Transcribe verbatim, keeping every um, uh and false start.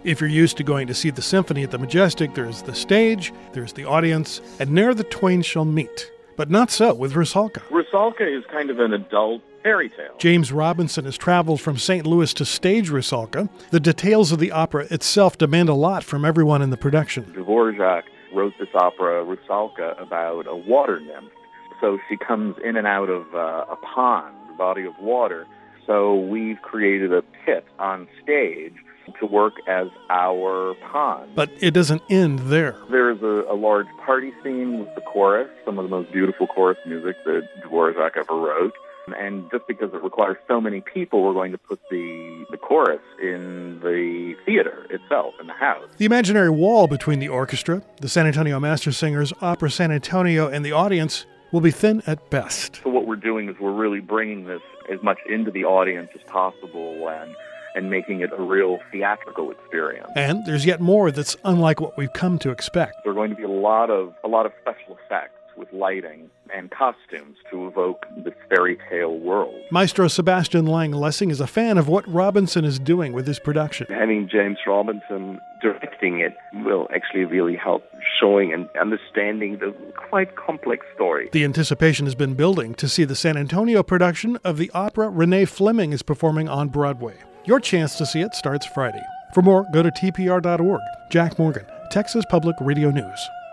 If you're used to going to see the symphony at the Majestic, there's the stage, there's the audience, and ne'er the twain shall meet. But not so with Rusalka. Rusalka is kind of an adult fairy tale. James Robinson has traveled from Saint Louis to stage Rusalka. The details of the opera itself demand a lot from everyone in the production. Dvorak wrote this opera, Rusalka, about a water nymph. So she comes in and out of uh, a pond, a body of water. So we've created a pit on stage to work as our pond. But it doesn't end there. There's a, a large party scene with the chorus, some of the most beautiful chorus music that Dvorak ever wrote. And just because it requires so many people, we're going to put the, the chorus in the theater itself, in the house. The imaginary wall between the orchestra, the San Antonio Master Singers, Opera San Antonio, and the audience will be thin at best. So what we're doing is we're really bringing this as much into the audience as possible and and making it a real theatrical experience. And there's yet more that's unlike what we've come to expect. There are going to be a lot of a lot of special effects with lighting and costumes to evoke this fairy tale world. Maestro Sebastian Lang-Lessing is a fan of what Robinson is doing with his production. Having James Robinson directing it will actually really help showing and understanding the quite complex story. The anticipation has been building to see the San Antonio production of the opera Renee Fleming is performing on Broadway. Your chance to see it starts Friday. For more, go to T P R dot org. Jack Morgan, Texas Public Radio News.